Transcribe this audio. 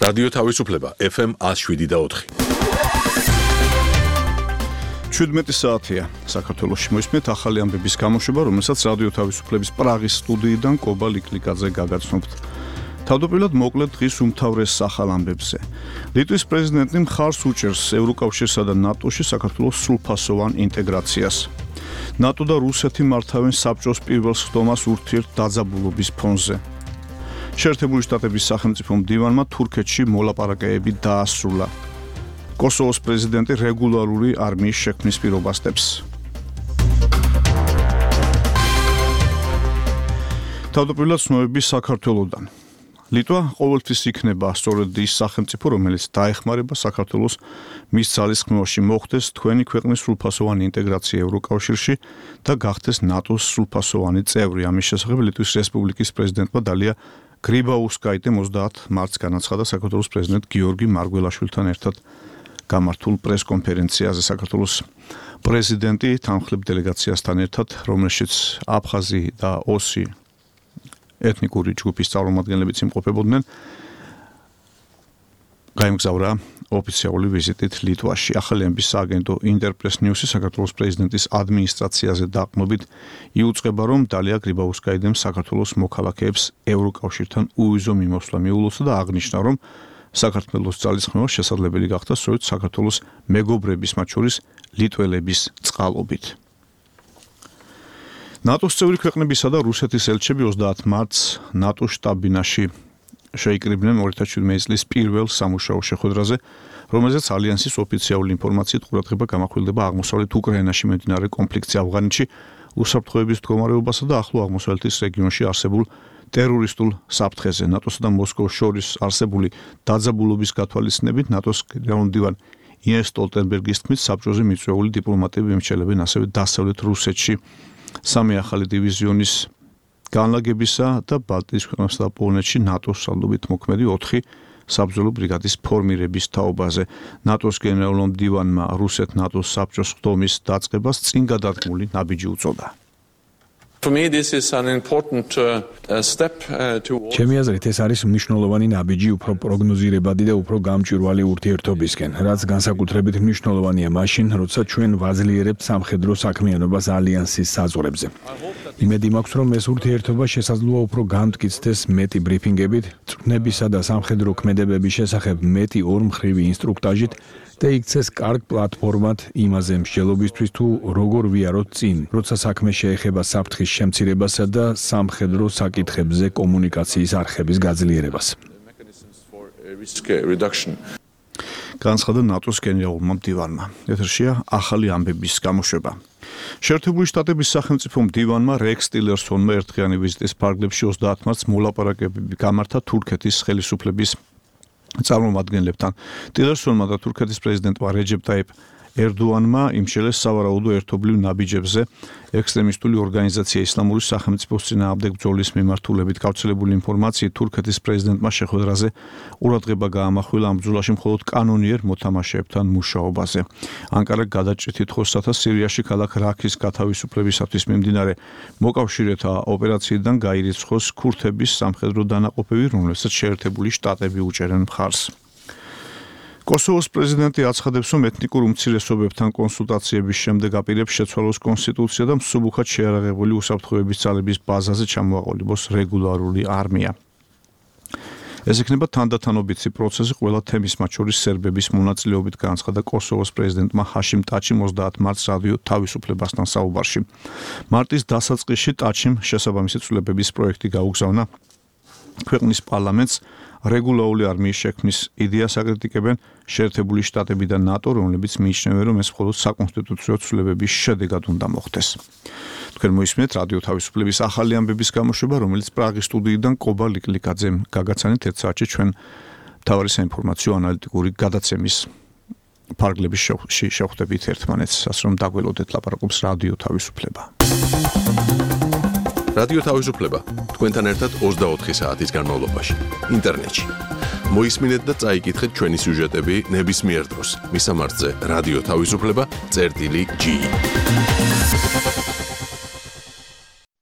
რადიო თავისუფლება FM 107.4. 17 საათია საქართველოში მოისმენთ ახალი ამბების გამოშვება, რომელსაც რადიო თავისუფლების პრაღის სტუდიიდან კობა ლიკლიკაძე გაგაცნობთ. თავდაპირველად მოკლედ დღის უმთავრეს ახალ ამბებზე. ლიტვის პრეზიდენტი მხარს უჭერს ევროკავშირსა და ნატოში საქართველოს სრულფასოვან ინტეგრაციას. ნატო და რუსეთი მართავენ საბჭოს პირველ სხდომას ურთიერთდაძაბულობის ფონზე. შეერთებული შტატების სახელმწიფო მდივანმა თურქეთში მოლაპარაკებები დაასრულა. კოსოვოს პრეზიდენტი რეგულარული არმიის შექმნის პირობას დებს. თავდაპირველად ცნობები საქართველოდან. ლიტვა ყოველთვის იქნება სწორედ ის სახელმწიფო, რომელიც დაეხმარება საქართველოს მის ძალისხმევაში მოხდეს თქვენი ქვეყნის სრულფასოვანი ინტეგრაცია ევროკავშირში და გახდეს ნატოს სრულფასოვანი წევრი. ამის შესახებ ლიტვის რესპუბლიკის პრეზიდენტმა დალია გრიბაუსკაიტემ 30 მარტს განაცხადა საქართველოს პრეზიდენტ გიორგი მარგველაშვილთან ერთად გამართულ პრესკონფერენციაზე. საქართველოს პრეზიდენტი თანმხლებ დელეგაციასთან ერთად, რომელშიც აფხაზი და ოსი ეთნიკური ჯგუფის წარმომადგენლებიც იმყოფებოდნენ, გაემგზავრა ოფიციალური ვიზიტით ლიტვაში. ახალი ამბის სააგენტო ინტერპრეს ნიუსი საქართველოს პრეზიდენტის ადმინისტრაციაზე დაყრდნობით იუწყება, რომ დალია გრიბაუსკაიტემ საქართველოს მოქალაქეებს ევროკავშირთან უვიზო მიმოსვლა მიულოცა და აღნიშნა, რომ საქართველოს ძალისხმევა შესაძლებელი გახდა სწორედ საქართველოს მეგობრების, მათ შორის ლიტველების წყალობით. ნატოს წევრი ქვეყნებისა და რუსეთის ელჩები 30 მარტს ნატოს შტაბ-ბინაში შეიკრიბნენ 2017 წლის პირველ სამუშაო შეხვედრაზე, რომელზეც ალიანსის ოფიციალური ინფორმაციით ყურადღება გამახვილდება აღმოსავლეთ უკრაინაში მიმდინარე კონფლიქტზე ავღანეთში, უსაფრთხოების მდგომარეობასა და ახლო აღმოსავლეთის რეგიონში არსებულ ტერორისტულ საფრთხეზე. ნატოსა და მოსკოვს შორის არსებული დაძაბულობის გათვალისწინებით ნატოს გენერალ-მდივან იენს სტოლტენბერგის თქმით, საბჭოზე მიწვეული დიპლომატები ემჩნევენ ასევე დასავლეთ რუსეთში სამი ახალი დივიზიონის განლაგებისა და ბალტიის ქვეყნებსა და პოლონეთში ნატოს სალდობით მოქმედი 4 საბრძოლო ბრიგადის ფორმირების თაობაზე. ნატოს გენერალურ მდივანმა რუსეთ-ნატოს საბჭოს სხდომის დაწყებას წინ გადადგმული ნაბიჯი უწოდა. ჩემი აზრით ეს არის მნიშვნელოვანი ნაბიჯი უფრო პროგნოზირებადი და უფრო გამჭვირვალე ურთიერთობისკენ, რაც განსაკუთრებით მნიშვნელოვანია მაშინ, როცა ჩვენ ვაძლიერებთ სამხედრო საქმიანობას ალიანსის საზღვრებზე. იმედი მაქვს, რომ ეს ურთიერთობა შესაძლოა უფრო გამტკიცდეს მეტი ბრიფინგებით, წვნებისა და სამხედრო ქმედებების შესახებ მეტი ორმხრივი ინსტრუქტაჟით და იქცეს კარგ პლატფორმად იმაზე მსჯელობისთვის თუ როგორ ვიაროთ წინ, როცა საქმე შეეხება საფრთხის შემცირებასა და სამხედრო საკითხებზე კომუნიკაციის არხების გაძლიერებას. განაცხადა ნატოს გენერალურმა მდივანმა. ეთერშია ახალი ამბების გამოშვება. შეერთებული შტატების სახელმწიფო მდივანმა რექს ტილერსონმა ერთდღიანი ვიზიტის ფარგლებში 30 მარტს მოლაპარაკებები გამართა თურქეთის ხელისუფლების წარმომადგენლებთან. ტილერსონმა და თურქეთის პრეზიდენტმა რეჯეპ ტაიპ ერდოანმა იმშელეს სავარაუდო ერთობლივ ნაბიჯებზე ექსტრემისტული ორგანიზაცია ისლამური სახელმწიფოს წინააღმდეგ ბრძოლის მიმართულებით. გავრცელებული ინფორმაციით თურქეთის პრეზიდენტმა შეხვედრაზე ყურადღება გაამახვილა ამ ბრძოლაში მხოლოდ კანონიერ მოთამაშეებთან მუშაობაზე. ანკარა გადაჭრით ითხოვსათა სირიაში ქალაქ რაქის გათავისუფლებისათვის მიმდინარე მოკავშირეთა ოპერაციიდან გაირიცხოს ქურთების სამხედრო დანაყოფები, რომელსაც შეერთებული შტატები უჭერენ მხარს. კოსოვოს პრეზიდენტი აცხადებს, რომ ეთნიკურ უმცირესობებთან კონსულტაციების შემდეგ აპირებს შეცვალოს კონსტიტუცია და მსუბუქად შეარაღებული უსაფრთხოების ძალების ბაზაზე ჩამოაყალიბოს რეგულარული არმია. ეს იქნება თანდათანობითი პროცესი ყველა თემის, მათ შორის სერბების მონაწილეობით, განაცხადა კოსოვოს პრეზიდენტმა ჰაშიმ ტაჩიმ 30 მარტს რადიო თავისუფლებასთან საუბარში. მარტის დასაწყისში ტაჩიმ შესაბამისი ცვლილებების პროექტი გაუგზავნა ქვეყნის პარლამენტს. რეგულარული არმიის შექმნის იდეას აკრიტიკებენ შეერთებული შტატები და ნატო, რომლებიც მიიჩნევენ, რომ ეს მხოლოდ საკონსტიტუციო ცვლილებების შედეგად უნდა მოხდეს. თქვენ მოისმენთ რადიო თავისუფლების ახალი ამბების გამოშვება, რომელიც პრაღის სტუდიიდან კობა ლიკლიკაძემ გაგაცანით. ერთ საათში ჩვენ მთავარი საინფორმაციო ანალიტიკური გადაცემის ფარგლების შევხვდებით ერთმანეთს, ასე რომ დაგველოდეთ, ლაპარაკობს რადიო თავისუფლება. რადიო თავისუფლება თქვენთან ერთად 24 საათის განმავლობაში ინტერნეტში. მოისმინეთ და წაიკითხეთ ჩვენი სიუჟეტები ნებისმიერ დროს. მისამართზე რადიო თავისუფლება წერტილი G.